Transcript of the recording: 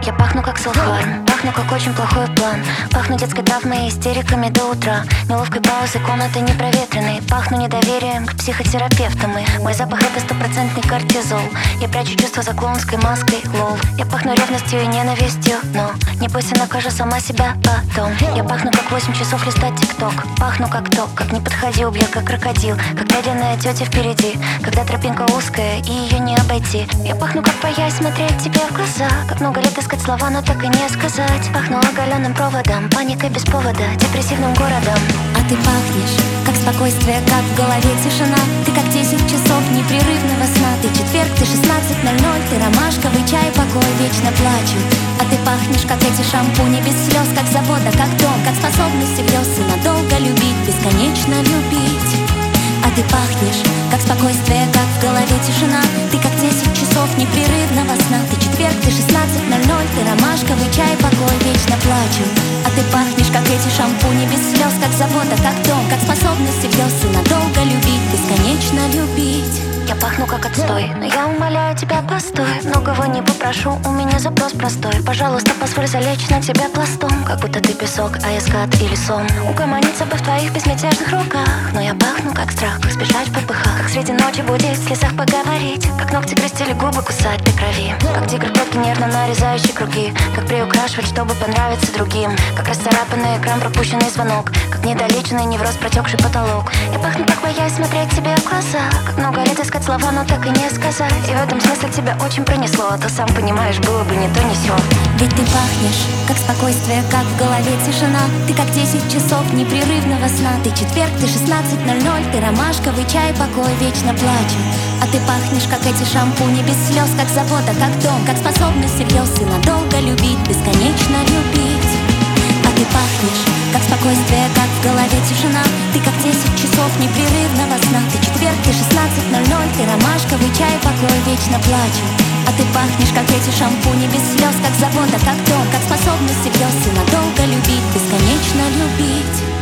Я пахну как селфхарм, пахну как очень плохой план. Пахну детской травмой и истериками до утра, неловкой паузой комнаты непроветренной. Пахну недоверием к психотерапевтам. И мой запах это стопроцентный кортизол. Я прячу чувства за клоунской маской, лол. Я пахну ревностью и ненавистью, но не бойся, накажу сама себя потом. Я пахну как 8 часов листать тикток. Пахну как то, как не подходи, убью как крокодил. Как медленная тетя впереди, когда тропинка узкая и ее не обойти. Я пахну как боясь смотреть тебе в глаза, как много лет искать слова, но так и не сказать. Пахну оголенным проводом, паникой без повода, депрессивным городом. А ты пахнешь, как спокойствие, как в голове тишина. Ты как 10 часов непрерывного сна. Ты четверг, ты 16:00, ты ромашковый чай, покой, вечно плачу. А ты пахнешь, как эти шампуни без слез, как завода, как дом, как способность грез и надолго любить, бесконечно любить. А ты пахнешь, как спокойствие, как в голове тишина. Ты как 10 часов непрерывного сна. Ты четверг, ты 16:00, ты ромашковый чай, покой, вечно плачу. А ты пахнешь, как эти шампуни без слез, как завода, как дом, как способность грез и надолго любить, бесконечно любить. Я пахну как отстой, но я умоляю тебя, постой. Многого не попрошу, у меня запрос простой. Пожалуйста, позволь залечь на тебя пластом, как будто ты песок, а я скат или сон. Угомониться бы в твоих безмятежных руках. Но я пахну как страх, как сбежать в попыхах, как среди ночи будить, в слезах поговорить, как ногти грызть или губы кусать до крови, как тигр клетки нервно нарезающий круги, как приукрашивать, чтобы понравиться другим, как расцарапанный экран, пропущенный звонок, как недолеченный невроз, протекший потолок. Я пахну как боясь смотреть тебе в глаза, как много лет искать слова, но так и не сказать. И в этом смысле тебя очень пронесло, а то сам понимаешь, было бы не то, не сё. Ведь ты пахнешь, как спокойствие, как в голове тишина. Ты как 10 часов непрерывного сна. Ты четверг, ты 16:00, ты ромашковый чай, покой, вечно плачу. А ты пахнешь, как эти шампуни без слез, как завода, как дом, как способность грез и надолго любить, бесконечно любить. А ты пахнешь, как спокойствие, как в голове тишина. Ты как 10 часов непрерывного сна. Ты четверг, ты 16:00, ты ромашковый чай, покой, вечно плачу. А ты пахнешь, как эти шампуни без слез, как завода, как дом, как способность грез и надолго любить, бесконечно любить.